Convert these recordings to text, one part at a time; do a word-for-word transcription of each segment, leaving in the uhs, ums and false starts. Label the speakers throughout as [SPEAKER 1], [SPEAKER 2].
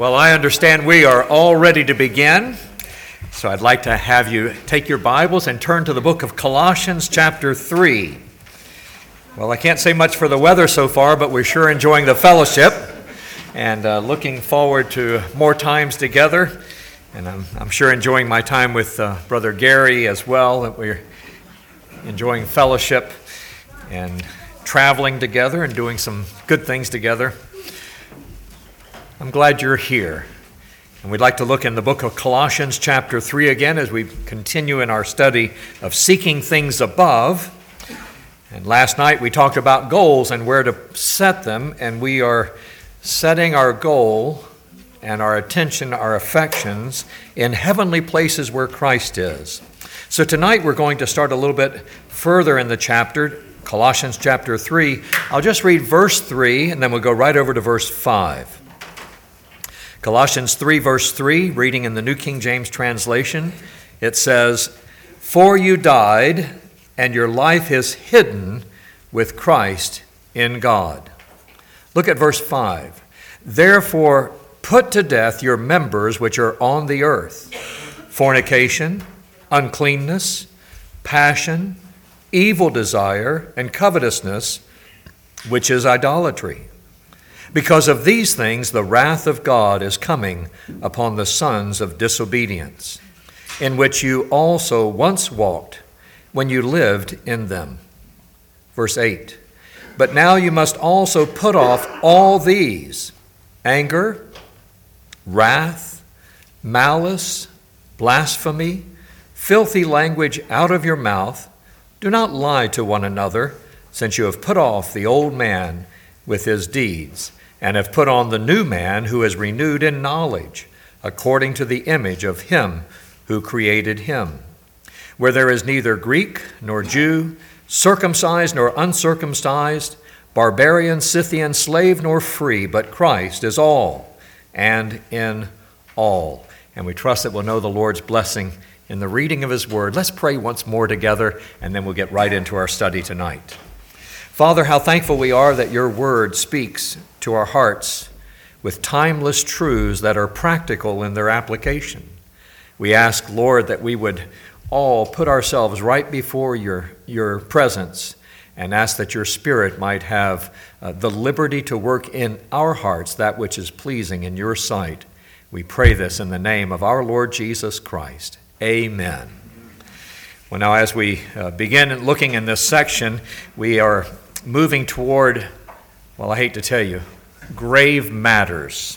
[SPEAKER 1] Well, I understand we are all ready to begin, so I'd like to have you take your Bibles and turn to the book of Colossians chapter three. Well, I can't say much for the weather so far, but we're sure enjoying the fellowship and uh, looking forward to more times together. And I'm, I'm sure enjoying my time with uh, Brother Gary as well, that we're enjoying fellowship and traveling together and doing some good things together. I'm glad you're here. And we'd like to look in the book of Colossians chapter three again as we continue in our study of seeking things above. And last night we talked about goals and where to set them, and we are setting our goal and our attention, our affections in heavenly places where Christ is. So tonight we're going to start a little bit further in the chapter, Colossians chapter three. I'll just read verse three and then we'll go right over to verse five. Colossians three, verse three, reading in the New King James translation, it says, "For you died, and your life is hidden with Christ in God." Look at verse five. "Therefore put to death your members which are on the earth, fornication, uncleanness, passion, evil desire, and covetousness, which is idolatry. Because of these things, the wrath of God is coming upon the sons of disobedience, in which you also once walked when you lived in them." Verse eight, "But now you must also put off all these: anger, wrath, malice, blasphemy, filthy language out of your mouth. Do not lie to one another, since you have put off the old man with his deeds, and have put on the new man, who is renewed in knowledge, according to the image of him who created him. Where there is neither Greek nor Jew, circumcised nor uncircumcised, barbarian, Scythian, slave nor free, but Christ is all and in all." And we trust that we'll know the Lord's blessing in the reading of his word. Let's pray once more together, and then we'll get right into our study tonight. Father, how thankful we are that your word speaks to our hearts with timeless truths that are practical in their application. We ask, Lord, that we would all put ourselves right before your, your presence and ask that your Spirit might have uh, the liberty to work in our hearts that which is pleasing in your sight. We pray this in the name of our Lord Jesus Christ. Amen. Well, now as we uh, begin looking in this section, we are moving toward, well, I hate to tell you, grave matters.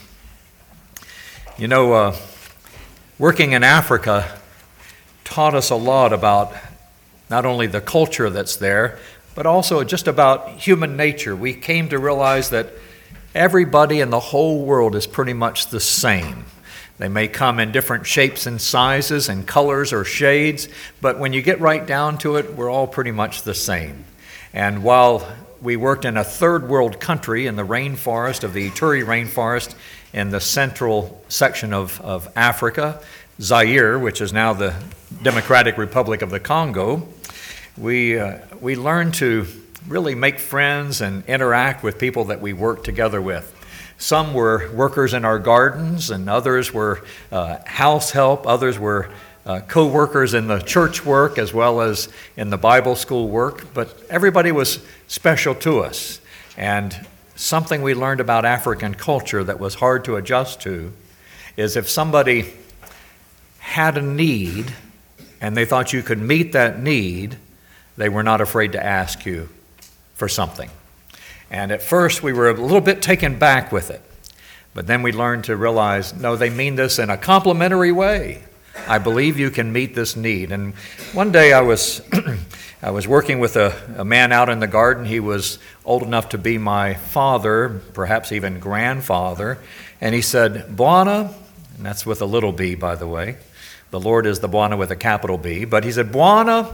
[SPEAKER 1] You know, uh, working in Africa taught us a lot about not only the culture that's there, but also just about human nature. We came to realize that everybody in the whole world is pretty much the same. They may come in different shapes and sizes and colors or shades, but when you get right down to it, we're all pretty much the same. And while we worked in a third world country in the rainforest of the Ituri rainforest in the central section of, of Africa, Zaire, which is now the Democratic Republic of the Congo, we, uh, we learned to really make friends and interact with people that we worked together with. Some were workers in our gardens, and others were uh, house help, others were Uh, co-workers in the church work as well as in the Bible school work, but everybody was special to us. And something we learned about African culture that was hard to adjust to is if somebody had a need and they thought you could meet that need, they were not afraid to ask you for something. And at first we were a little bit taken back with it, but then we learned to realize, no, they mean this in a complimentary way. I believe you can meet this need. And one day I was I was working with a, a man out in the garden. He was old enough to be my father, perhaps even grandfather. And he said, "Bwana," and that's with a little b, by the way. The Lord is the Bwana with a capital B. But he said, "Bwana,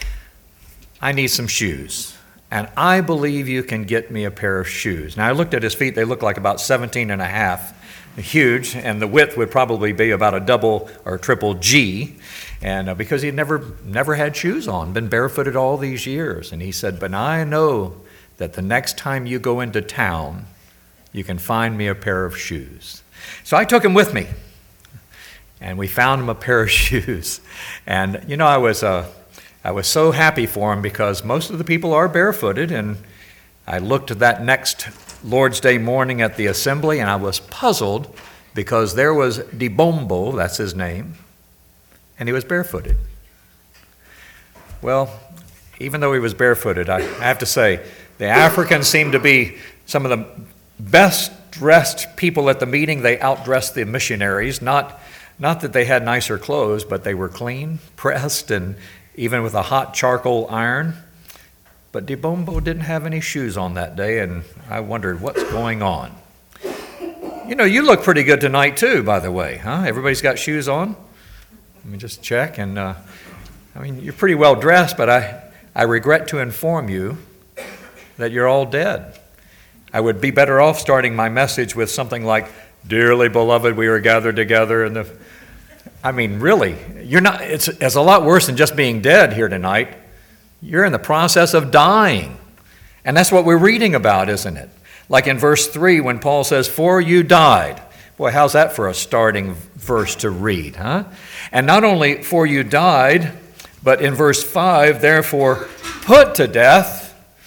[SPEAKER 1] I need some shoes. And I believe you can get me a pair of shoes." Now I looked at his feet. They looked like about seventeen and a half. Huge, and the width would probably be about a double or triple G, and uh, because he'd never never had shoes on, been barefooted all these years. And he said, "But I know that the next time you go into town, you can find me a pair of shoes." So I took him with me, and we found him a pair of shoes. And, you know, I was uh, I was so happy for him because most of the people are barefooted, and I looked at that next Lord's Day morning at the assembly, and I was puzzled because there was Dibombo, that's his name, and he was barefooted. Well, even though he was barefooted, I have to say, the Africans seemed to be some of the best dressed people at the meeting. They outdressed the missionaries, not, not that they had nicer clothes, but they were clean, pressed, and even with a hot charcoal iron. But Dibombo didn't have any shoes on that day, and I wondered what's going on. You know, you look pretty good tonight too, by the way, huh? Everybody's got shoes on? Let me just check, and uh, I mean, you're pretty well dressed, but I, I regret to inform you that you're all dead. I would be better off starting my message with something like, "Dearly beloved, we are gathered together in the..." I mean, really, you're not. It's, it's a lot worse than just being dead here tonight. You're in the process of dying. And that's what we're reading about, isn't it? Like in verse three when Paul says, "For you died." Boy, how's that for a starting verse to read, huh? And not only "for you died," but in verse five, "therefore put to death,"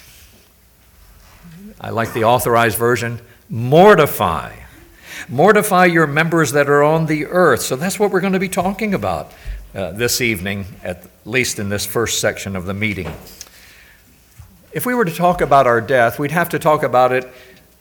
[SPEAKER 1] I like the Authorized Version, "mortify." Mortify your members that are on the earth. So that's what we're going to be talking about uh, this evening, at least in this first section of the meeting. If we were to talk about our death, we'd have to talk about it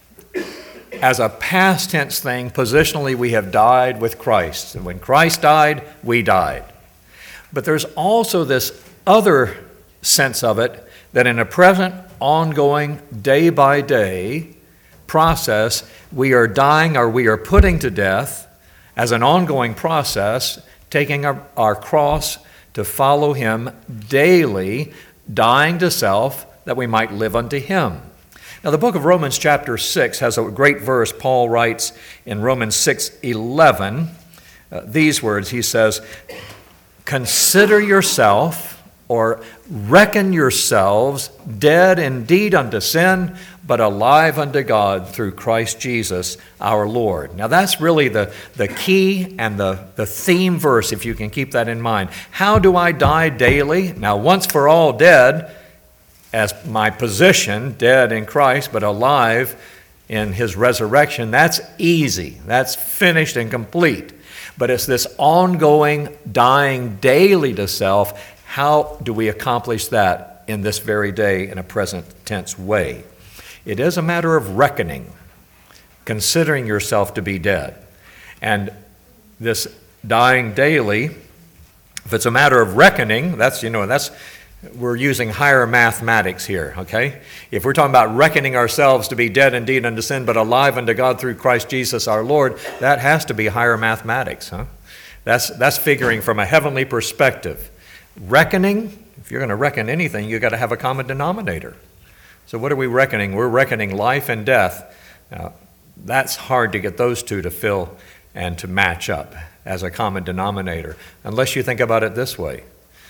[SPEAKER 1] as a past tense thing. Positionally, we have died with Christ. And when Christ died, we died. But there's also this other sense of it, that in a present, ongoing, day by day process, we are dying, or we are putting to death as an ongoing process, taking our, our cross to follow him daily, dying to self that we might live unto him. Now, the book of Romans chapter six has a great verse. Paul writes in Romans six eleven uh, these words. He says, "Consider yourself," or "reckon yourselves dead indeed unto sin, but alive unto God through Christ Jesus our Lord." Now that's really the, the key and the, the theme verse, if you can keep that in mind. How do I die daily? Now, once for all dead, as my position, dead in Christ, but alive in his resurrection, that's easy. That's finished and complete. But it's this ongoing dying daily to self. How do we accomplish that in this very day in a present tense way? It is a matter of reckoning, considering yourself to be dead. And this dying daily, if it's a matter of reckoning, that's, you know, that's, we're using higher mathematics here, okay? If we're talking about reckoning ourselves to be dead indeed unto sin, but alive unto God through Christ Jesus our Lord, that has to be higher mathematics, huh? That's, that's figuring from a heavenly perspective. Reckoning, if you're going to reckon anything, you've got to have a common denominator. So what are we reckoning? We're reckoning life and death. Now, that's hard to get those two to fill and to match up as a common denominator, unless you think about it this way.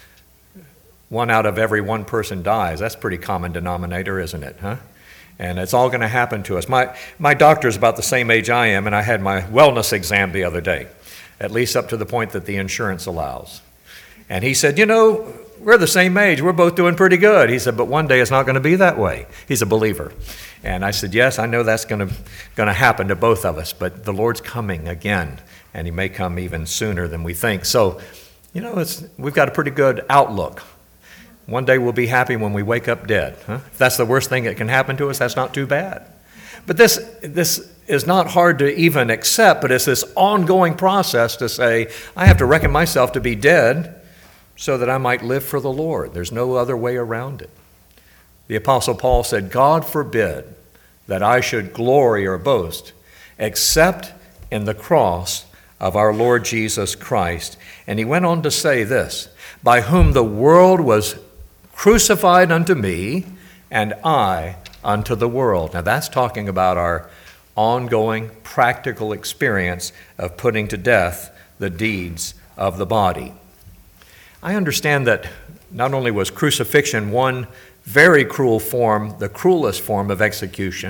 [SPEAKER 1] One out of every one person dies. That's a pretty common denominator, isn't it, huh? And it's all going to happen to us. My, my doctor's about the same age I am, and I had my wellness exam the other day, at least up to the point that the insurance allows. And he said, "You know, we're the same age. We're both doing pretty good." He said, "But one day it's not going to be that way." He's a believer. And I said, "Yes, I know that's going to going to happen to both of us, but the Lord's coming again, and he may come even sooner than we think." So, you know, it's we've got a pretty good outlook. One day we'll be happy when we wake up dead. Huh? If that's the worst thing that can happen to us, that's not too bad. But this this is not hard to even accept, but it's this ongoing process to say, I have to reckon myself to be dead so that I might live for the Lord. There's no other way around it. The Apostle Paul said, "God forbid that I should glory or boast, except in the cross of our Lord Jesus Christ." And he went on to say this, "By whom the world was crucified unto me, and I unto the world." Now that's talking about our ongoing practical experience of putting to death the deeds of the body. I understand that not only was crucifixion one very cruel form, the cruelest form of execution,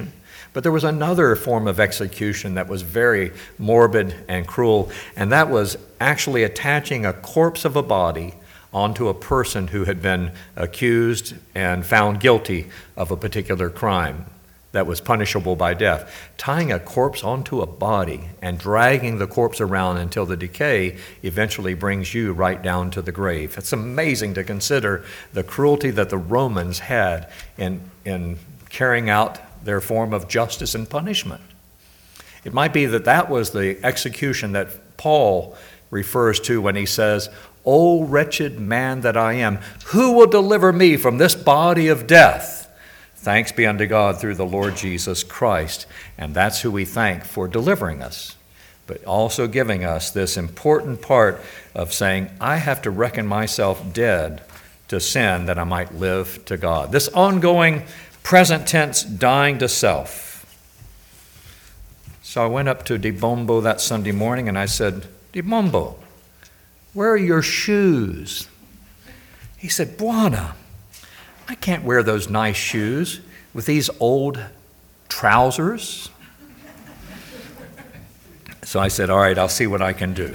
[SPEAKER 1] But there was another form of execution that was very morbid and cruel, and that was actually attaching a corpse of a body onto a person who had been accused and found guilty of a particular crime that was punishable by death. Tying a corpse onto a body and dragging the corpse around until the decay eventually brings you right down to the grave. It's amazing to consider the cruelty that the Romans had in, in carrying out their form of justice and punishment. It might be that that was the execution that Paul refers to when he says, "O wretched man that I am, who will deliver me from this body of death? Thanks be unto God through the Lord Jesus Christ." And that's who we thank for delivering us, but also giving us this important part of saying, I have to reckon myself dead to sin that I might live to God. This ongoing present tense dying to self. So I went up to Dibombo that Sunday morning and I said, "Dibombo, where are your shoes?" He said, "Buana, I can't wear those nice shoes with these old trousers." So I said, "All right, I'll see what I can do."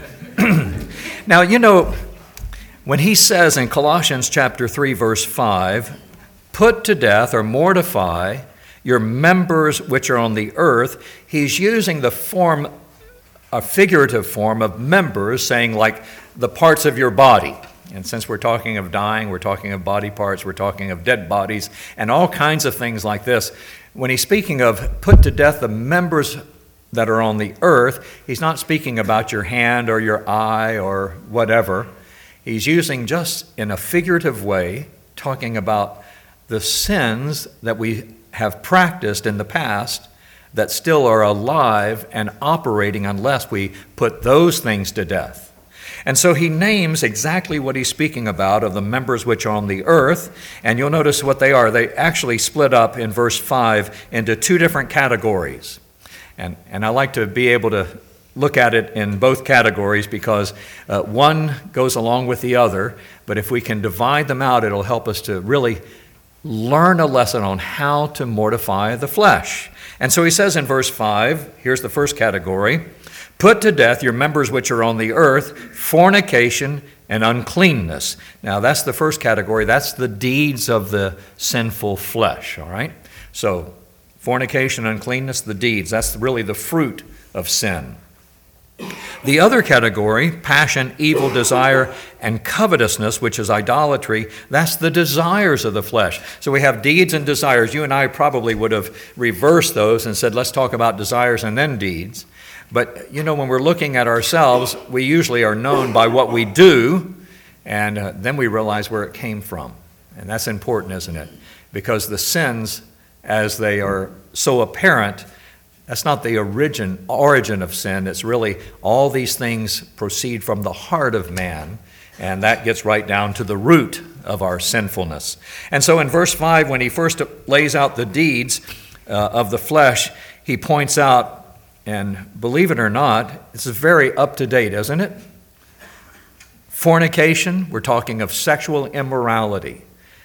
[SPEAKER 1] Now, you know, when he says in Colossians chapter three, verse five, "Put to death or mortify your members which are on the earth," he's using the form, a figurative form of members, saying like the parts of your body. And since we're talking of dying, we're talking of body parts, we're talking of dead bodies, and all kinds of things like this. When he's speaking of put to death the members that are on the earth, he's not speaking about your hand or your eye or whatever. He's using just in a figurative way, talking about the sins that we have practiced in the past that still are alive and operating unless we put those things to death. And so he names exactly what he's speaking about of the members which are on the earth, and you'll notice what they are. They actually split up in verse five into two different categories. And, and I like to be able to look at it in both categories because uh, one goes along with the other, but if we can divide them out, it'll help us to really learn a lesson on how to mortify the flesh. And so he says in verse five, here's the first category, "Put to death your members which are on the earth, fornication and uncleanness." Now that's the first category. That's the deeds of the sinful flesh, all right? So fornication, uncleanness, the deeds, that's really the fruit of sin. The other category, passion, evil desire, and covetousness, which is idolatry, that's the desires of the flesh. So we have deeds and desires. You and I probably would have reversed those and said, let's talk about desires and then deeds. But, you know, when we're looking at ourselves, we usually are known by what we do, and uh, then we realize where it came from. And that's important, isn't it? Because the sins, as they are so apparent, that's not the origin, origin of sin. It's really all these things proceed from the heart of man, and that gets right down to the root of our sinfulness. And so in verse five, when he first lays out the deeds uh, of the flesh, he points out, and believe it or not, this is very up to date, isn't it? Fornication, we're talking of sexual immorality.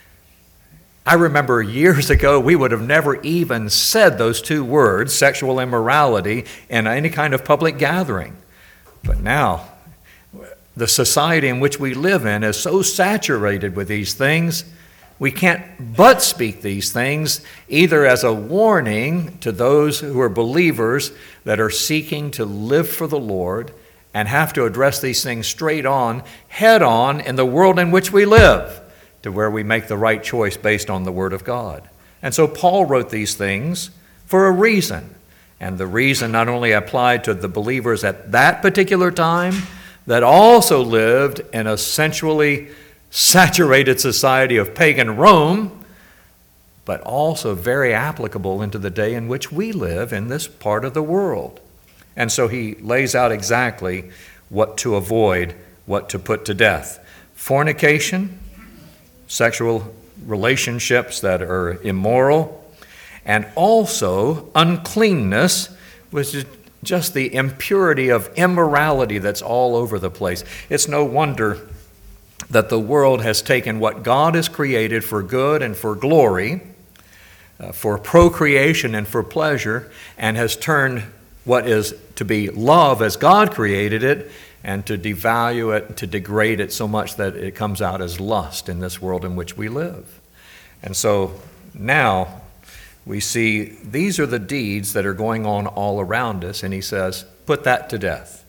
[SPEAKER 1] I remember years ago, we would have never even said those two words, sexual immorality, in any kind of public gathering. But now, the society in which we live in is so saturated with these things, we can't but speak these things either as a warning to those who are believers that are seeking to live for the Lord and have to address these things straight on, head on in the world in which we live, to where we make the right choice based on the Word of God. And so Paul wrote these things for a reason. And the reason not only applied to the believers at that particular time, that also lived in a sensually saturated society of pagan Rome, but also very applicable into the day in which we live in this part of the world. And so he lays out exactly what to avoid, what to put to death. Fornication, sexual relationships that are immoral, and also uncleanness, which is just the impurity of immorality that's all over the place. It's no wonder that the world has taken what God has created for good and for glory, uh, for procreation and for pleasure, and has turned what is to be love as God created it, and to devalue it, to degrade it so much that it comes out as lust in this world in which we live. And so now we see these are the deeds that are going on all around us, and he says, put that to death.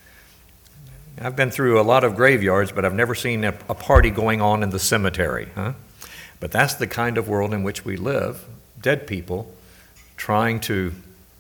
[SPEAKER 1] I've been through a lot of graveyards, but I've never seen a, a party going on in the cemetery. Huh? But that's the kind of world in which we live, dead people trying to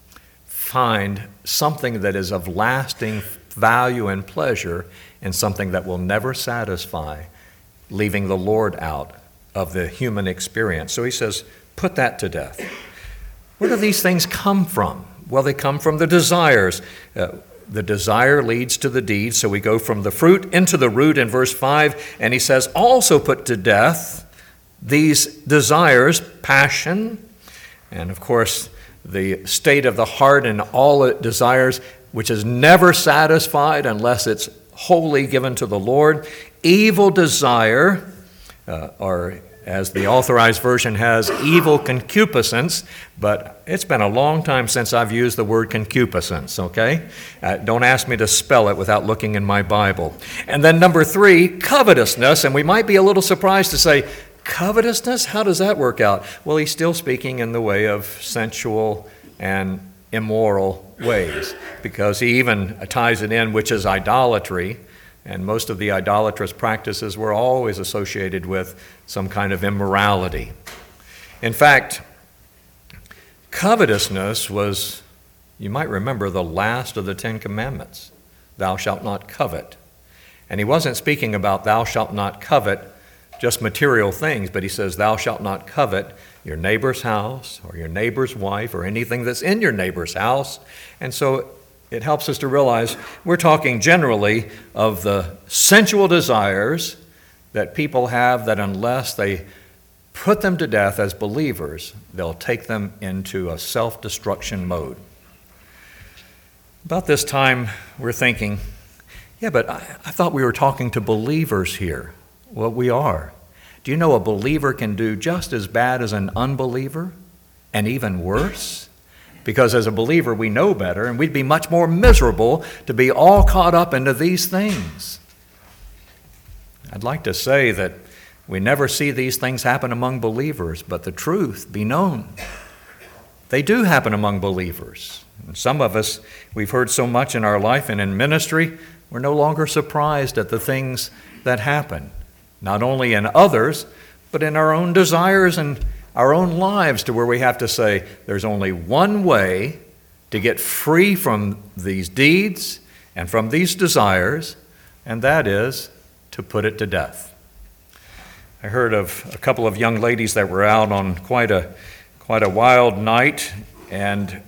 [SPEAKER 1] find something that is of lasting value and pleasure in something that will never satisfy, leaving the Lord out of the human experience. So he says, put that to death. Where do these things come from? Well, they come from the desires. Uh, the desire leads to the deed, so we go from the fruit into the root in verse five, and he says, also put to death these desires, passion, and of course, the state of the heart and all it desires, which is never satisfied unless it's wholly given to the Lord. Evil desire, uh, or as the Authorized Version has, evil concupiscence, but it's been a long time since I've used the word concupiscence, okay? Uh, don't ask me to spell it without looking in my Bible. And then number three, covetousness, and we might be a little surprised to say, covetousness? How does that work out? Well, he's still speaking in the way of sensual and immoral ways, because he even ties it in, which is idolatry, and most of the idolatrous practices were always associated with some kind of immorality. In fact, covetousness was, you might remember, the last of the Ten Commandments. Thou shalt not covet. And he wasn't speaking about thou shalt not covet just material things, but he says thou shalt not covet your neighbor's house or your neighbor's wife or anything that's in your neighbor's house. And so it helps us to realize we're talking generally of the sensual desires that people have, that unless they put them to death as believers, they'll take them into a self-destruction mode. About this time, we're thinking, yeah, but I, I thought we were talking to believers here. Well, we are. Do you know a believer can do just as bad as an unbeliever, and even worse? Because as a believer, we know better, and we'd be much more miserable to be all caught up into these things. I'd like to say that we never see these things happen among believers, but the truth be known. They do happen among believers. And some of us, we've heard so much in our life and in ministry, we're no longer surprised at the things that happen, not only in others, but in our own desires and our own lives, to where we have to say, there's only one way to get free from these deeds and from these desires, and that is to put it to death. I heard of a couple of young ladies that were out on quite a quite a wild night, and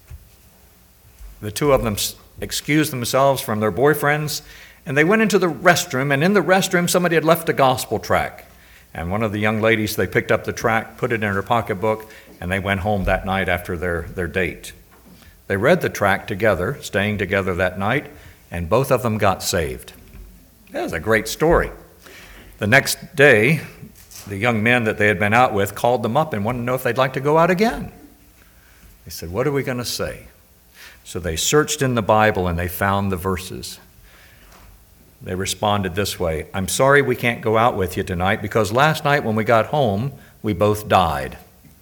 [SPEAKER 1] the two of them excused themselves from their boyfriends, and they went into the restroom, and in the restroom somebody had left a gospel tract. And one of the young ladies, they picked up the tract, put it in her pocketbook, and they went home that night after their, their date. They read the tract together, staying together that night, and both of them got saved. That was a great story. The next day, the young men that they had been out with called them up and wanted to know if they'd like to go out again. They said, what are we going to say? So they searched in the Bible and they found the verses. They responded this way, I'm sorry we can't go out with you tonight because last night when we got home, we both died.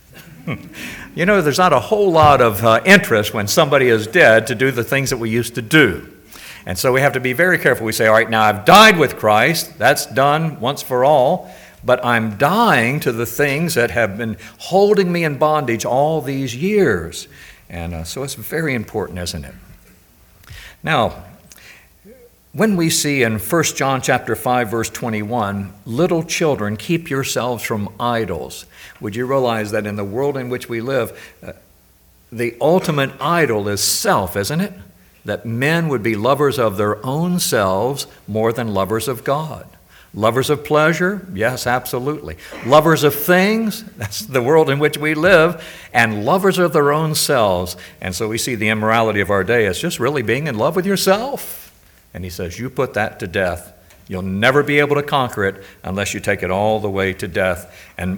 [SPEAKER 1] You know, there's not a whole lot of uh, interest when somebody is dead to do the things that we used to do. And so we have to be very careful. We say, all right, now I've died with Christ. That's done once for all. But I'm dying to the things that have been holding me in bondage all these years. And uh, so it's very important, isn't it? Now, when we see in First John chapter five, verse twenty-one, little children, keep yourselves from idols. Would you realize that in the world in which we live, uh, the ultimate idol is self, isn't it? That men would be lovers of their own selves more than lovers of God. Lovers of pleasure? Yes, absolutely. Lovers of things? That's the world in which we live. And lovers of their own selves. And so we see the immorality of our day as just really being in love with yourself. And he says, you put that to death. You'll never be able to conquer it unless you take it all the way to death. And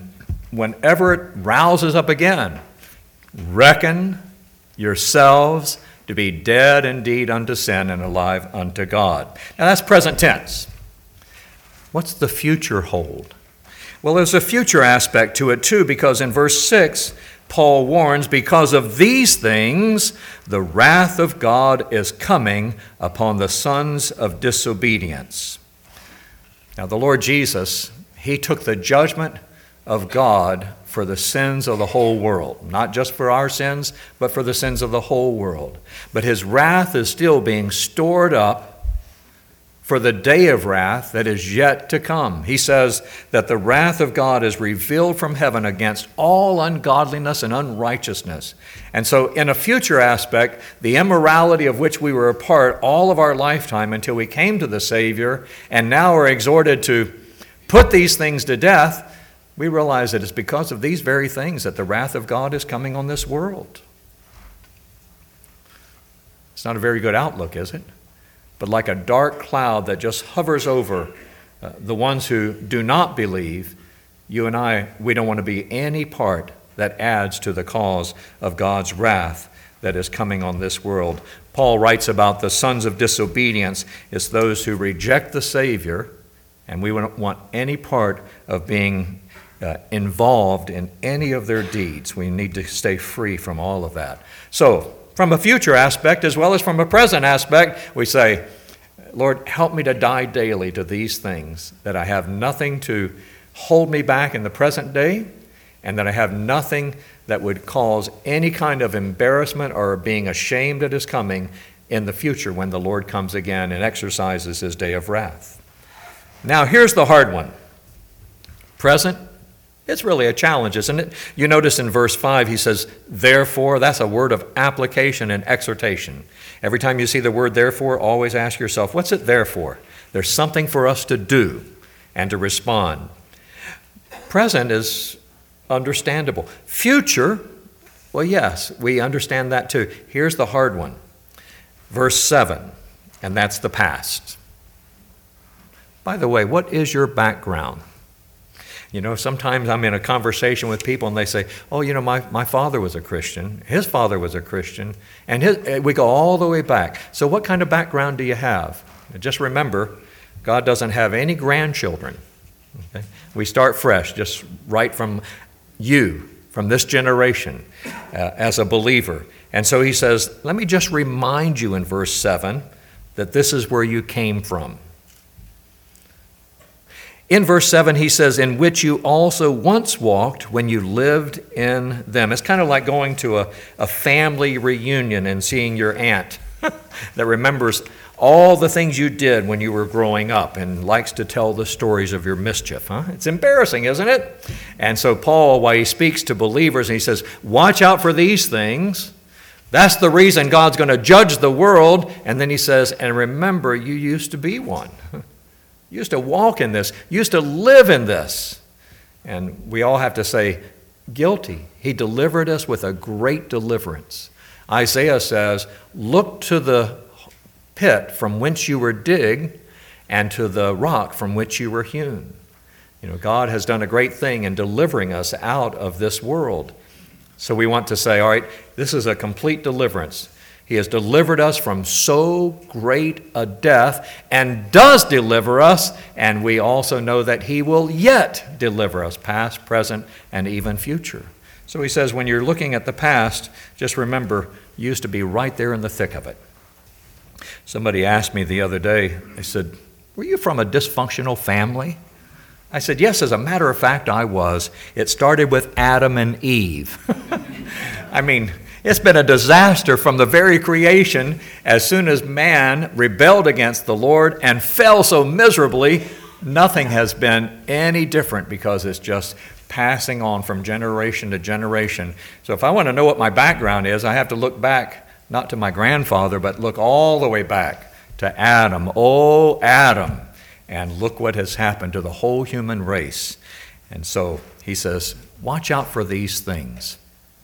[SPEAKER 1] whenever it rouses up again, reckon yourselves to be dead indeed unto sin and alive unto God. Now that's present tense. What's the future hold? Well, there's a future aspect to it too, because in verse six, Paul warns, because of these things, the wrath of God is coming upon the sons of disobedience. Now, the Lord Jesus, he took the judgment of God for the sins of the whole world, not just for our sins, but for the sins of the whole world. But his wrath is still being stored up for the day of wrath that is yet to come. He says that the wrath of God is revealed from heaven against all ungodliness and unrighteousness. And so in a future aspect, the immorality of which we were a part all of our lifetime until we came to the Savior and now are exhorted to put these things to death, we realize that it's because of these very things that the wrath of God is coming on this world. It's not a very good outlook, is it? But like a dark cloud that just hovers over uh, the ones who do not believe, you and I, we don't want to be any part that adds to the cause of God's wrath that is coming on this world. Paul writes about the sons of disobedience. It's those who reject the Savior, and we don't want any part of being uh, involved in any of their deeds. We need to stay free from all of that. So, from a future aspect as well as from a present aspect, we say, Lord, help me to die daily to these things, that I have nothing to hold me back in the present day, and that I have nothing that would cause any kind of embarrassment or being ashamed at his coming in the future when the Lord comes again and exercises his day of wrath. Now, here's the hard one. Present. It's really a challenge, isn't it? You notice in verse five, he says, therefore. That's a word of application and exhortation. Every time you see the word therefore, always ask yourself, what's it there for? There's something for us to do and to respond. Present is understandable. Future, well, yes, we understand that too. Here's the hard one. Verse seven, and that's the past. By the way, what is your background? You know, sometimes I'm in a conversation with people and they say, oh, you know, my, my father was a Christian. His father was a Christian. And his, we go all the way back. So what kind of background do you have? Just remember, God doesn't have any grandchildren. Okay? We start fresh, just right from you, from this generation, uh, as a believer. And so he says, let me just remind you in verse seven that this is where you came from. In verse seven, he says, in which you also once walked when you lived in them. It's kind of like going to a, a family reunion and seeing your aunt that remembers all the things you did when you were growing up and likes to tell the stories of your mischief. Huh? It's embarrassing, isn't it? And so Paul, while he speaks to believers, he says, watch out for these things. That's the reason God's going to judge the world. And then he says, and remember, you used to be one. You used to walk in this. You used to live in this. And we all have to say, guilty. He delivered us with a great deliverance. Isaiah says, look to the pit from whence you were digged and to the rock from which you were hewn. You know, God has done a great thing in delivering us out of this world. So we want to say, all right, this is a complete deliverance. He has delivered us from so great a death and does deliver us, and we also know that he will yet deliver us, past, present, and even future. So he says, when you're looking at the past, just remember, you used to be right there in the thick of it. Somebody asked me the other day, they said, were you from a dysfunctional family? I said, yes, as a matter of fact, I was. It started with Adam and Eve. I mean, it's been a disaster from the very creation. As soon as man rebelled against the Lord and fell so miserably, nothing has been any different because it's just passing on from generation to generation. So if I want to know what my background is, I have to look back, not to my grandfather, but look all the way back to Adam. Oh, Adam. And look what has happened to the whole human race. And so he says, watch out for these things.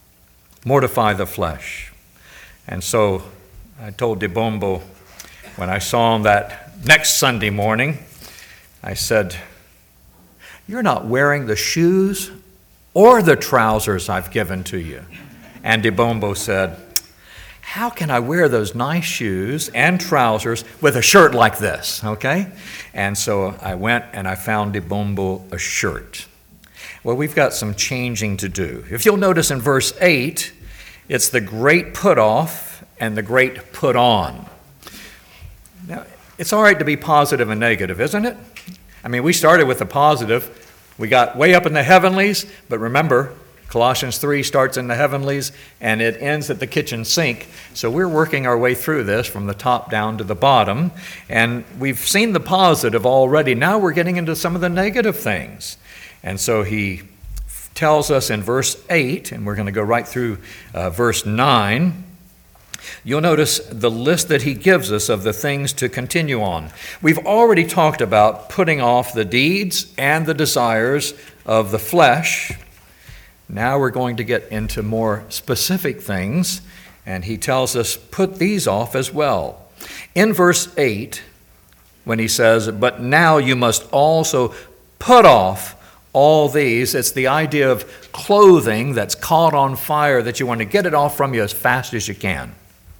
[SPEAKER 1] Mortify the flesh. And so I told DeBombo when I saw him that next Sunday morning, I said, you're not wearing the shoes or the trousers I've given to you? And Dibombo said, how can I wear those nice shoes and trousers with a shirt like this, okay? And so I went and I found Dibombo a shirt. Well, we've got some changing to do. If you'll notice in verse eight, it's the great put off and the great put on. Now, it's all right to be positive and negative, isn't it? I mean, we started with the positive. We got way up in the heavenlies, but remember, Colossians three starts in the heavenlies and it ends at the kitchen sink. So we're working our way through this from the top down to the bottom. And we've seen the positive already. Now we're getting into some of the negative things. And so he tells us in verse eight, and we're going to go right through uh, verse nine. You'll notice the list that he gives us of the things to continue on. We've already talked about putting off the deeds and the desires of the flesh. Now we're going to get into more specific things, and he tells us, put these off as well. In verse eight, when he says, but now you must also put off all these, it's the idea of clothing that's caught on fire that you want to get it off from you as fast as you can.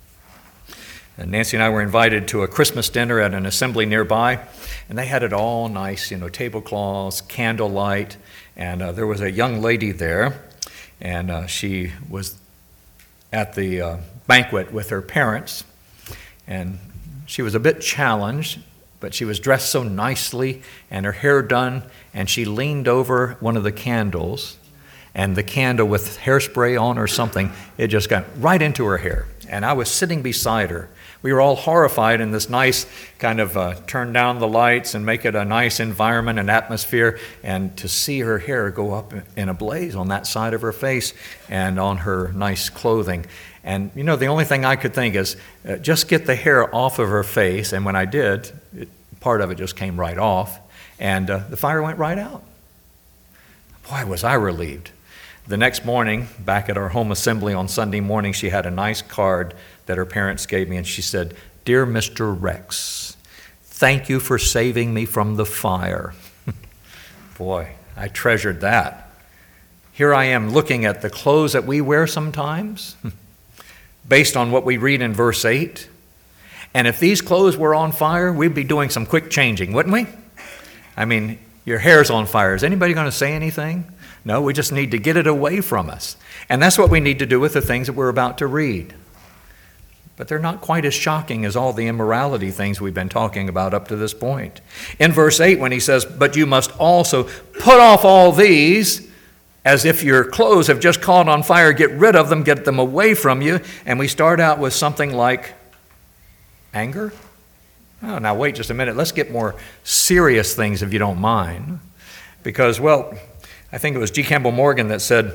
[SPEAKER 1] And Nancy and I were invited to a Christmas dinner at an assembly nearby, and they had it all nice, you know, tablecloths, candlelight, and uh, there was a young lady there, and uh, she was at the uh, banquet with her parents, and she was a bit challenged, but she was dressed so nicely, and her hair done, and she leaned over one of the candles, and the candle with hairspray on or something, it just got right into her hair. And I was sitting beside her. We were all horrified in this nice kind of uh, turn down the lights and make it a nice environment and atmosphere, and to see her hair go up in a blaze on that side of her face and on her nice clothing. And, you know, the only thing I could think is uh, just get the hair off of her face, and when I did, it, part of it just came right off, and uh, the fire went right out. Boy, was I relieved. The next morning, back at our home assembly on Sunday morning, she had a nice card that her parents gave me, and she said, "Dear Mister Rex, thank you for saving me from the fire." Boy, I treasured that. Here I am looking at the clothes that we wear sometimes, based on what we read in verse eight. And if these clothes were on fire, we'd be doing some quick changing, wouldn't we? I mean, your hair's on fire. Is anybody going to say anything? No, we just need to get it away from us. And that's what we need to do with the things that we're about to read. But they're not quite as shocking as all the immorality things we've been talking about up to this point. In verse eight, when he says, "But you must also put off all these," as if your clothes have just caught on fire, get rid of them, get them away from you. And we start out with something like anger. Oh, now wait just a minute. Let's get more serious things if you don't mind. Because, well, I think it was G. Campbell Morgan that said,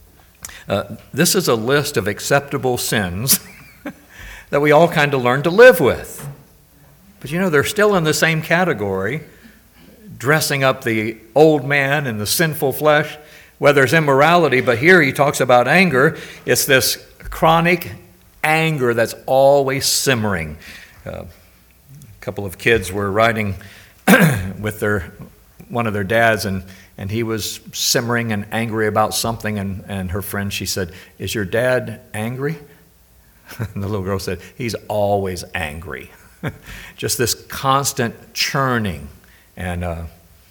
[SPEAKER 1] uh, this is a list of acceptable sins that we all kind of learn to live with. But you know, they're still in the same category, dressing up the old man and the sinful flesh, whether it's immorality, but here he talks about anger. It's this chronic anger that's always simmering. Uh, a couple of kids were riding with their one of their dads, and, and he was simmering and angry about something, and, and her friend, she said, "Is your dad angry?" And the little girl said, "He's always angry." Just this constant churning and uh,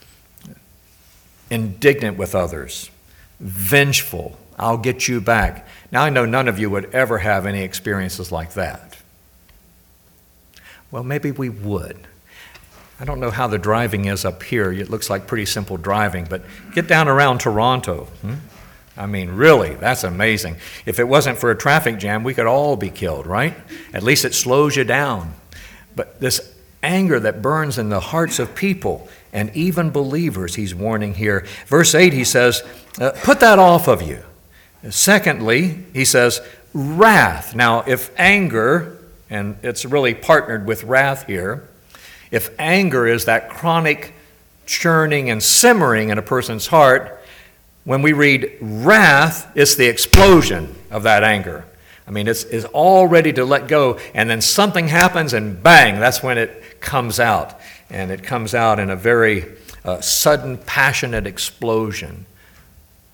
[SPEAKER 1] indignant with others, vengeful. I'll get you back. Now, I know none of you would ever have any experiences like that. Well, maybe we would. I don't know how the driving is up here. It looks like pretty simple driving, but get down around Toronto. Hmm? I mean, really, that's amazing. If it wasn't for a traffic jam, we could all be killed, right? At least it slows you down. But this anger that burns in the hearts of people, and even believers, he's warning here. Verse eight, he says, uh, put that off of you. Secondly, he says, wrath. Now, if anger, and it's really partnered with wrath here, if anger is that chronic churning and simmering in a person's heart, when we read wrath, it's the explosion of that anger. I mean, it's, it's all ready to let go, and then something happens, and bang, that's when it comes out. And it comes out in a very uh, sudden, passionate explosion.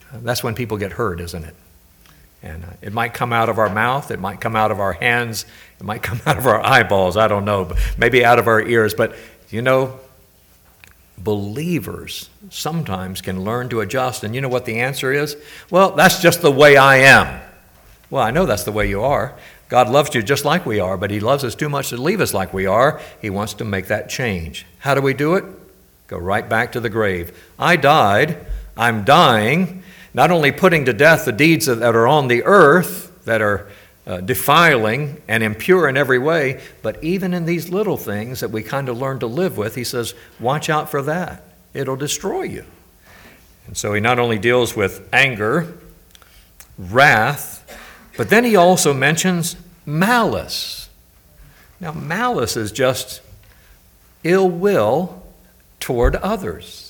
[SPEAKER 1] that's when people get hurt, isn't it? And uh, it might come out of our mouth, it might come out of our hands, it might come out of our eyeballs, I don't know, but maybe out of our ears. But, you know, believers sometimes can learn to adjust. And you know what the answer is? Well, that's just the way I am. Well, I know that's the way you are. God loves you just like we are, but he loves us too much to leave us like we are. He wants to make that change. How do we do it? Go right back to the grave. I died. I'm dying. Not only putting to death the deeds that are on the earth that are uh, defiling and impure in every way, but even in these little things that we kind of learn to live with, he says, watch out for that. It'll destroy you. And so he not only deals with anger, wrath, but then he also mentions malice. Now, malice is just ill will toward others.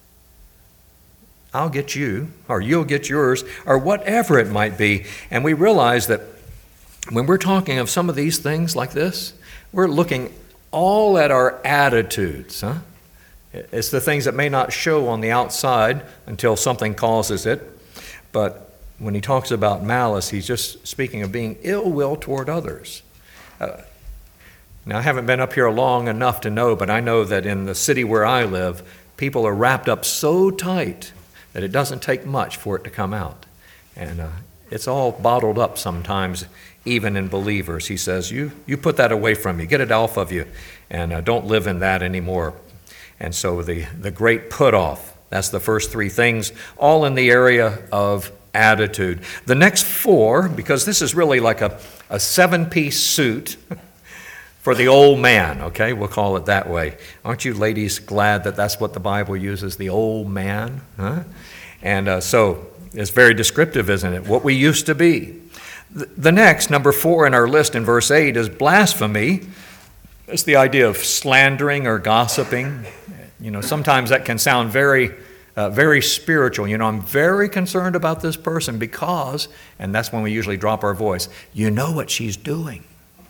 [SPEAKER 1] I'll get you, or you'll get yours, or whatever it might be. And we realize that when we're talking of some of these things like this, we're looking all at our attitudes. Huh? It's the things that may not show on the outside until something causes it. But when he talks about malice, he's just speaking of being ill will toward others. Uh, now, I haven't been up here long enough to know, but I know that in the city where I live, people are wrapped up so tight that it doesn't take much for it to come out. And uh, it's all bottled up sometimes, even in believers. He says, you, you put that away from you, get it off of you, and uh, don't live in that anymore. And so the, the great put-off, that's the first three things, all in the area of attitude. The next four, because this is really like a, a seven-piece suit for the old man, okay? We'll call it that way. Aren't you ladies glad that that's what the Bible uses, the old man? Huh? And uh, so it's very descriptive, isn't it? What we used to be. The next, number four in our list in verse eight, is blasphemy. It's the idea of slandering or gossiping. You know, sometimes that can sound very, uh, very spiritual. You know, I'm very concerned about this person because, and that's when we usually drop our voice, you know what she's doing.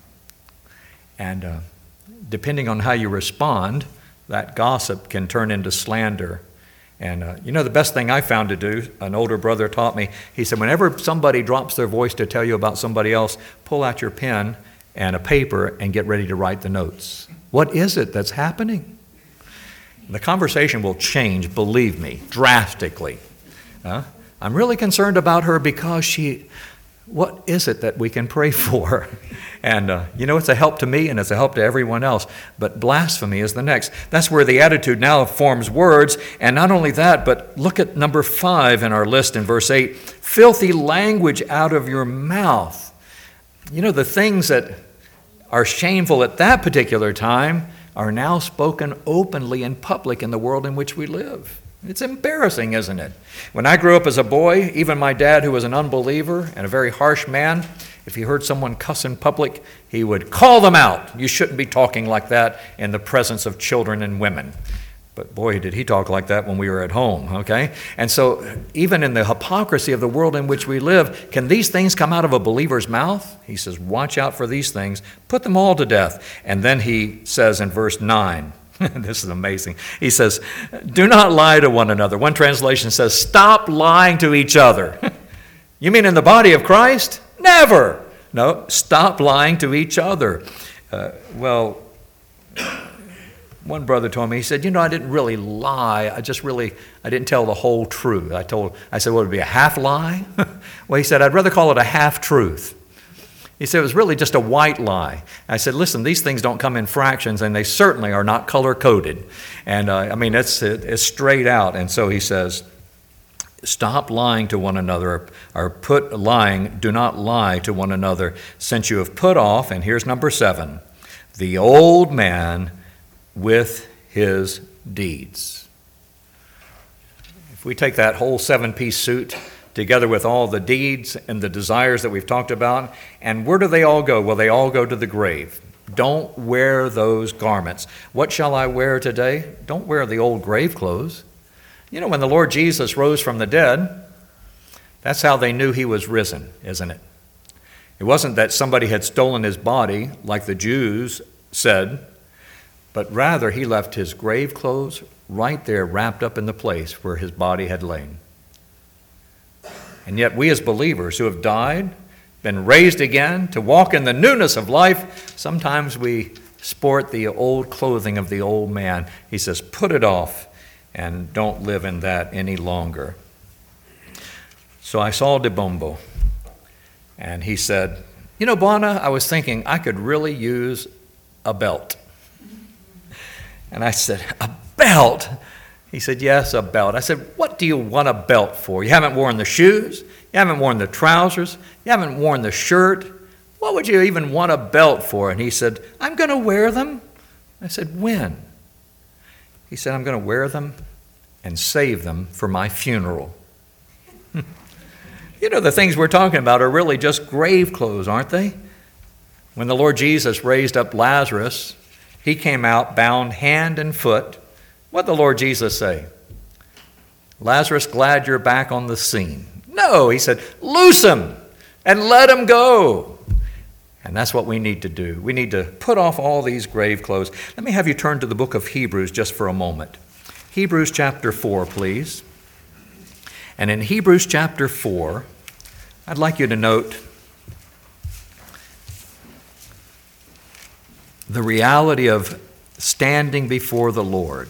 [SPEAKER 1] And uh, depending on how you respond, that gossip can turn into slander. And uh, you know, the best thing I found to do, an older brother taught me, he said, whenever somebody drops their voice to tell you about somebody else, pull out your pen and a paper and get ready to write the notes. What is it that's happening? The conversation will change, believe me, drastically. Uh, I'm really concerned about her because she... What is it that we can pray for? And, uh, you know, it's a help to me and it's a help to everyone else. But blasphemy is the next. That's where the attitude now forms words. And not only that, but look at number five in our list in verse eight. Filthy language out of your mouth. You know, the things that are shameful at that particular time are now spoken openly in public in the world in which we live. It's embarrassing, isn't it? When I grew up as a boy, even my dad, who was an unbeliever and a very harsh man, if he heard someone cuss in public, he would call them out. You shouldn't be talking like that in the presence of children and women. But boy, did he talk like that when we were at home, okay? And so even in the hypocrisy of the world in which we live, can these things come out of a believer's mouth? He says, watch out for these things. Put them all to death. And then he says in verse nine, this is amazing. He says, do not lie to one another. One translation says, stop lying to each other. You mean in the body of Christ? Never. No, stop lying to each other. Uh, well, one brother told me, he said, you know, I didn't really lie. I just really, I didn't tell the whole truth. I told, I said, well, it would be a half lie? Well, he said, I'd rather call it a half truth. He said it was really just a white lie. I said, listen, these things don't come in fractions, and they certainly are not color-coded. And, uh, I mean, it's, it's straight out. And so he says, stop lying to one another, or put lying, do not lie to one another, since you have put off, and here's number seven, the old man with his deeds. If we take that whole seven-piece suit together with all the deeds and the desires that we've talked about. And where do they all go? Well, they all go to the grave. Don't wear those garments. What shall I wear today? Don't wear the old grave clothes. You know, when the Lord Jesus rose from the dead, that's how they knew he was risen, isn't it? It wasn't that somebody had stolen his body, like the Jews said, but rather he left his grave clothes right there wrapped up in the place where his body had lain. And yet we as believers who have died, been raised again, to walk in the newness of life, sometimes we sport the old clothing of the old man. He says, put it off and don't live in that any longer. So I saw DeBombo, and he said, you know, Bona, I was thinking I could really use a belt. And I said, a belt? He said, yes, a belt. I said, what do you want a belt for? You haven't worn the shoes, you haven't worn the trousers, you haven't worn the shirt. What would you even want a belt for? And he said, I'm going to wear them. I said, when? He said, I'm going to wear them and save them for my funeral. You know, the things we're talking about are really just grave clothes, aren't they? When the Lord Jesus raised up Lazarus, he came out bound hand and foot. What did the Lord Jesus say? Lazarus, glad you're back on the scene. No, he said, loose him and let him go. And that's what we need to do. We need to put off all these grave clothes. Let me have you turn to the book of Hebrews just for a moment. Hebrews chapter four, please. And in Hebrews chapter four, I'd like you to note the reality of standing before the Lord.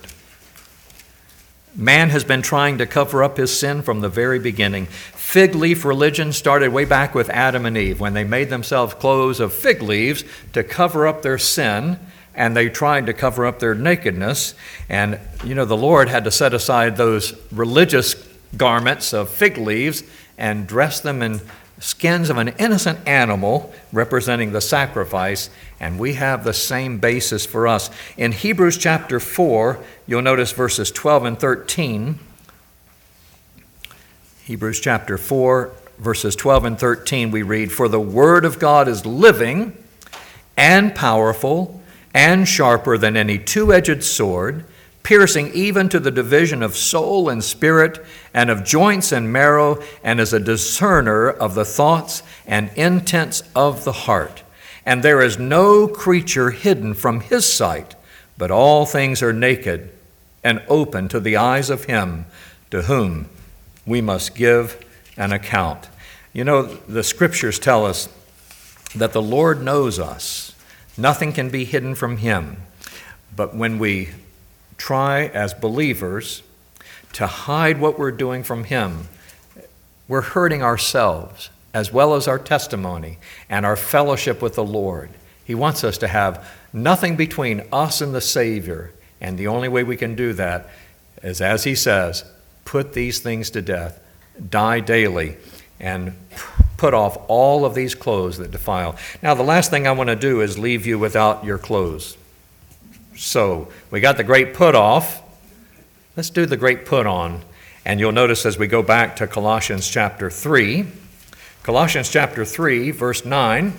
[SPEAKER 1] Man has been trying to cover up his sin from the very beginning. Fig leaf religion started way back with Adam and Eve when they made themselves clothes of fig leaves to cover up their sin, and they tried to cover up their nakedness. And, you know, the Lord had to set aside those religious garments of fig leaves and dress them in skins of an innocent animal representing the sacrifice, and we have the same basis for us. In Hebrews chapter four, you'll notice verses twelve and thirteen. Hebrews chapter four, verses twelve and thirteen, we read, for the word of God is living and powerful and sharper than any two-edged sword, piercing even to the division of soul and spirit and of joints and marrow, and is a discerner of the thoughts and intents of the heart. And there is no creature hidden from his sight, but all things are naked and open to the eyes of him to whom we must give an account. You know, the scriptures tell us that the Lord knows us. Nothing can be hidden from him. But when we try as believers to hide what we're doing from him, we're hurting ourselves as well as our testimony and our fellowship with the Lord. He wants us to have nothing between us and the Savior, and the only way we can do that is, as he says, put these things to death, die daily, and put off all of these clothes that defile. Now, the last thing I want to do is leave you without your clothes. So we got the great put off. Let's do the great put on. And you'll notice as we go back to Colossians chapter three, Colossians chapter three, verse nine.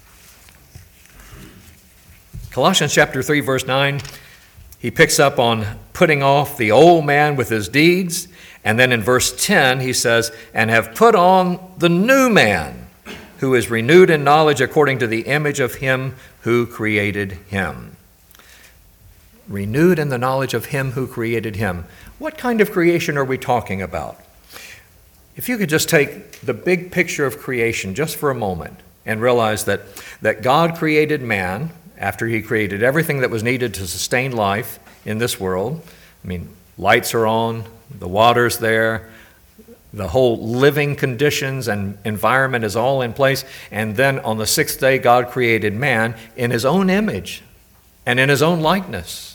[SPEAKER 1] Colossians chapter three, verse nine, he picks up on putting off the old man with his deeds. And then in verse ten, he says, and have put on the new man, who is renewed in knowledge according to the image of him who created him. Renewed in the knowledge of him who created him. What kind of creation are we talking about? If you could just take the big picture of creation just for a moment and realize that, that God created man after he created everything that was needed to sustain life in this world. I mean, lights are on, the water's there, the whole living conditions and environment is all in place. And then on the sixth day, God created man in his own image and in his own likeness.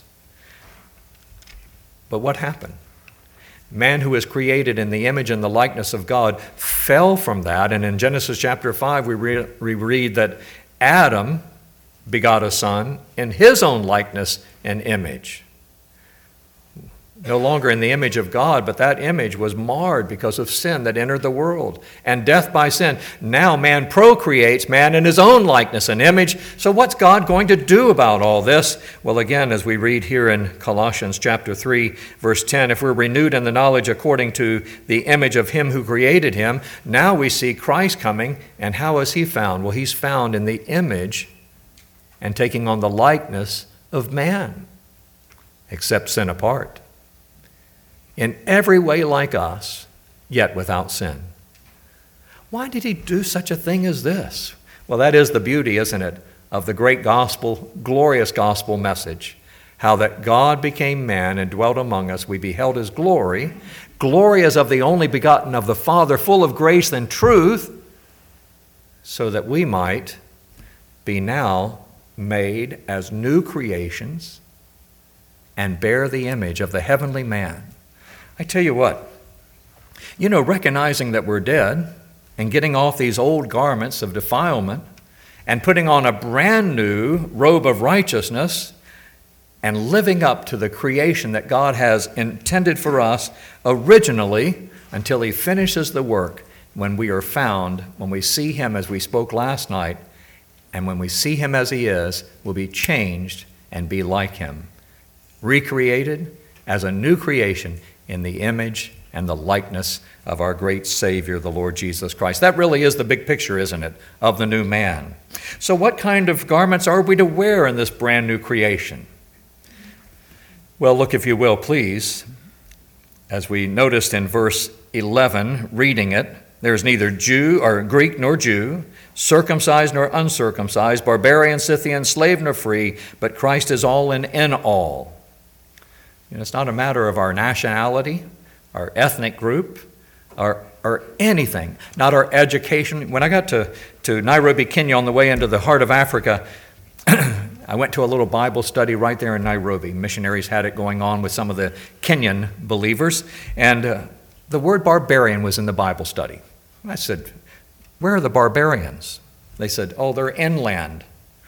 [SPEAKER 1] But what happened? Man who was created in the image and the likeness of God fell from that. And in Genesis chapter five, we, re- we read that Adam begot a son in his own likeness and image. No longer in the image of God, but that image was marred because of sin that entered the world and death by sin. Now man procreates man in his own likeness and image. So what's God going to do about all this? Well, again, as we read here in Colossians chapter three, verse ten, if we're renewed in the knowledge according to the image of him who created him, now we see Christ coming. And how is he found? Well, he's found in the image and taking on the likeness of man, except sin apart. In every way like us, yet without sin. Why did he do such a thing as this? Well, that is the beauty, isn't it, of the great gospel, glorious gospel message. How that God became man and dwelt among us. We beheld his glory. Glory as of the only begotten of the Father, full of grace and truth, so that we might be now made as new creations and bear the image of the heavenly man. I tell you what, you know, recognizing that we're dead and getting off these old garments of defilement and putting on a brand new robe of righteousness and living up to the creation that God has intended for us originally until he finishes the work, when we are found, when we see him as we spoke last night, and when we see him as he is, we'll be changed and be like him, recreated as a new creation in the image and the likeness of our great Savior, the Lord Jesus Christ. That really is the big picture, isn't it, of the new man. So what kind of garments are we to wear in this brand new creation? Well, look, if you will, please, as we noticed in verse eleven, reading it, there's neither Jew or Greek nor Jew, circumcised nor uncircumcised, barbarian, Scythian, slave nor free, but Christ is all and in all. You know, it's not a matter of our nationality, our ethnic group, or, or anything, not our education. When I got to, to Nairobi, Kenya, on the way into the heart of Africa, I went to a little Bible study right there in Nairobi. Missionaries had it going on with some of the Kenyan believers, and uh, the word barbarian was in the Bible study. I said, where are the barbarians? They said, oh, they're inland.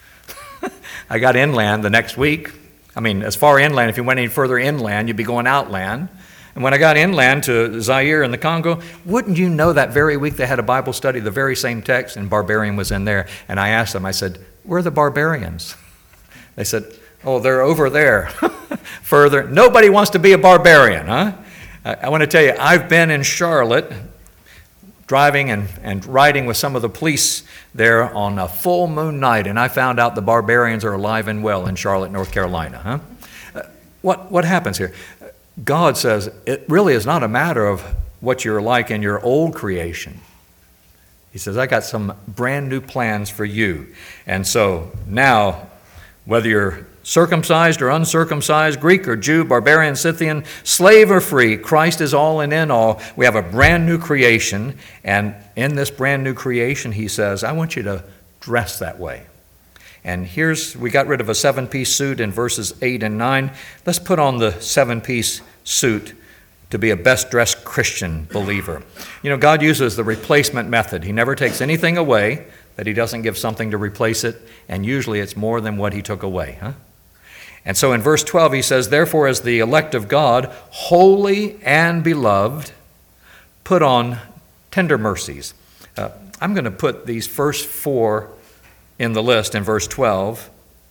[SPEAKER 1] I got inland the next week. I mean, as far inland, if you went any further inland, you'd be going outland. And when I got inland to Zaire in the Congo, wouldn't you know that very week they had a Bible study, the very same text, and barbarian was in there. And I asked them, I said, where are the barbarians? They said, oh, they're over there, further. Nobody wants to be a barbarian, huh? I, I want to tell you, I've been in Charlotte, driving and, and riding with some of the police there on a full moon night, and I found out the barbarians are alive and well in Charlotte, North Carolina, huh? Uh, what, what happens here? God says it really is not a matter of what you're like in your old creation. He says, I got some brand new plans for you. And so now, whether you're circumcised or uncircumcised, Greek or Jew, barbarian, Scythian, slave or free, Christ is all and in all. We have a brand new creation. And in this brand new creation, he says, I want you to dress that way. And here's, we got rid of a seven-piece suit in verses eight and nine. Let's put on the seven-piece suit to be a best-dressed Christian believer. You know, God uses the replacement method. He never takes anything away that he doesn't give something to replace it, and usually it's more than what he took away, huh? And so in verse twelve, he says, therefore, as the elect of God, holy and beloved, put on tender mercies. Uh, I'm going to put these first four in the list in verse twelve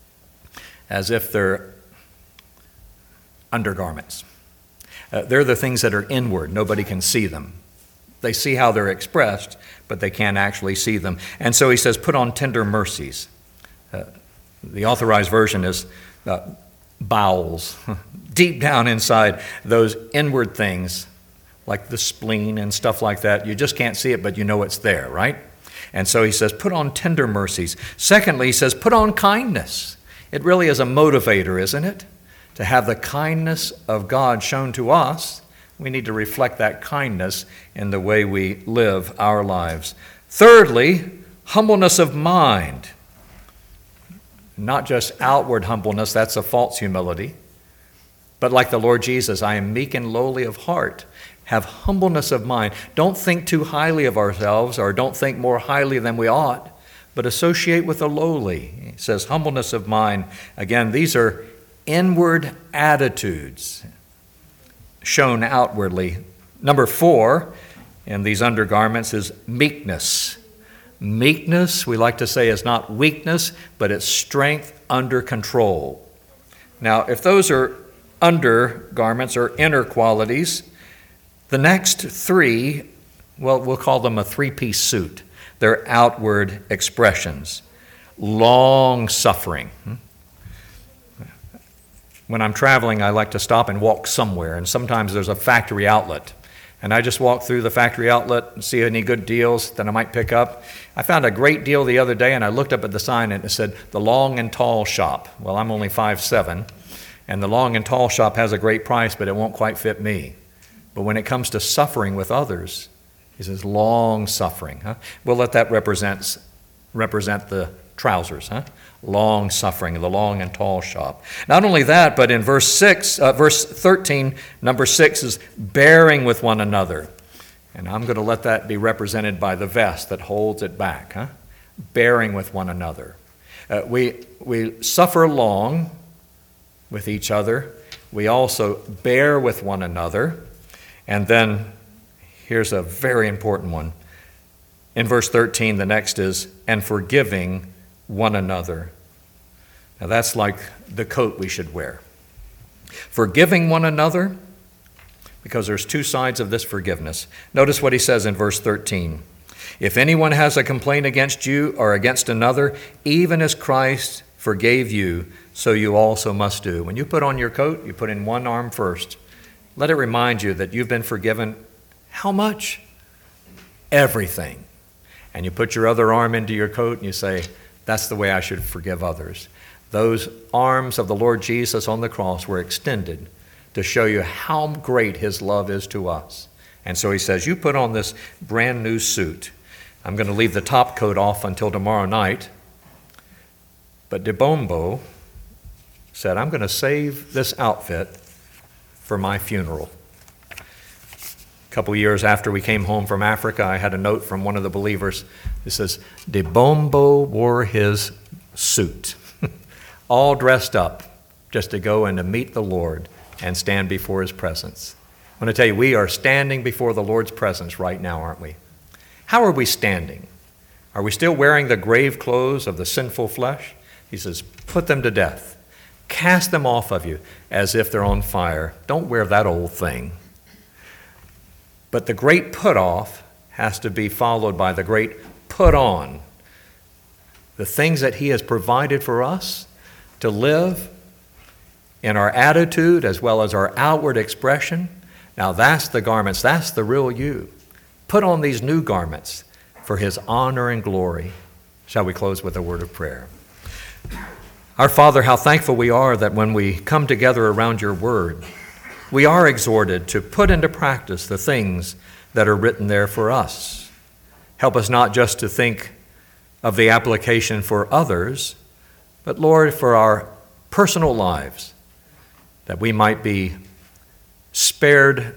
[SPEAKER 1] as if they're undergarments. Uh, they're the things that are inward. Nobody can see them. They see how they're expressed, but they can't actually see them. And so he says, put on tender mercies. Uh, the authorized version is uh, bowels, deep down inside those inward things, like the spleen and stuff like that. You just can't see it, but you know it's there, right? And so he says, put on tender mercies. Secondly, he says, put on kindness. It really is a motivator, isn't it? To have the kindness of God shown to us, we need to reflect that kindness in the way we live our lives. Thirdly, humbleness of mind. Not just outward humbleness, that's a false humility. But like the Lord Jesus, I am meek and lowly of heart. Have humbleness of mind. Don't think too highly of ourselves, or don't think more highly than we ought, but associate with the lowly. He says humbleness of mind. Again, these are inward attitudes shown outwardly. Number four in these undergarments is meekness. Meekness, we like to say, is not weakness, but it's strength under control. Now, if those are undergarments or inner qualities, the next three, well, we'll call them a three-piece suit. They're outward expressions. Long-suffering. When I'm traveling, I like to stop and walk somewhere, and sometimes there's a factory outlet. and I just walk through the factory outlet and see any good deals that I might pick up. I found a great deal the other day, and I looked up at the sign and it said, the Long and Tall Shop. Well, I'm only five seven, and the Long and Tall Shop has a great price, but it won't quite fit me. But when it comes to suffering with others, he says, long suffering. Huh? We'll let that represent, represent the trousers. Huh? Long suffering, the Long and Tall Shop. Not only that, but in verse six, uh, verse thirteen, number six is bearing with one another. And I'm going to let that be represented by the vest that holds it back. Huh? Bearing with one another. Uh, we, we suffer long with each other. We also bear with one another. And then here's a very important one. In verse thirteen, the next is, and forgiving one another. Now that's like the coat we should wear. Forgiving one another, because there's two sides of this forgiveness. Notice what he says in verse thirteen. If anyone has a complaint against you or against another, even as Christ forgave you, so you also must do. When you put on your coat, you put in one arm first. Let it remind you that you've been forgiven how much? Everything. And you put your other arm into your coat and you say, that's the way I should forgive others. Those arms of the Lord Jesus on the cross were extended to show you how great his love is to us. And so he says, you put on this brand new suit. I'm going to leave the top coat off until tomorrow night. But DeBombo said, I'm going to save this outfit for my funeral. A couple years after we came home from Africa, I had a note from one of the believers. It says, DeBombo wore his suit, all dressed up, just to go and to meet the Lord and stand before his presence. I want to tell you, we are standing before the Lord's presence right now, aren't we? How are we standing? Are we still wearing the grave clothes of the sinful flesh? He says, put them to death. Cast them off of you as if they're on fire. Don't wear that old thing. But the great put off has to be followed by the great put on. The things that he has provided for us to live in our attitude as well as our outward expression. Now that's the garments, that's the real you. Put on these new garments for his honor and glory. Shall we close with a word of prayer? Our Father, how thankful we are that when we come together around your word, we are exhorted to put into practice the things that are written there for us. Help us not just to think of the application for others, but Lord, for our personal lives, that we might be spared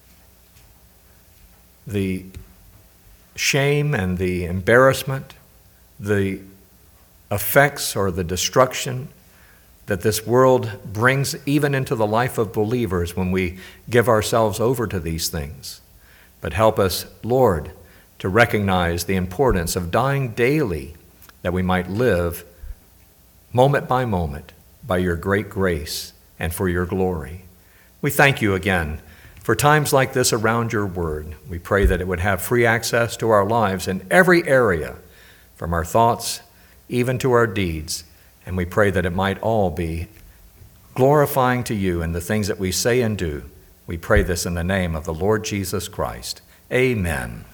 [SPEAKER 1] the shame and the embarrassment, the effects or the destruction that this world brings even into the life of believers when we give ourselves over to these things. But help us, Lord, to recognize the importance of dying daily that we might live moment by moment by your great grace and for your glory. We thank you again for times like this around your word. We pray that it would have free access to our lives in every area, from our thoughts even to our deeds. And we pray that it might all be glorifying to you in the things that we say and do. We pray this in the name of the Lord Jesus Christ. Amen.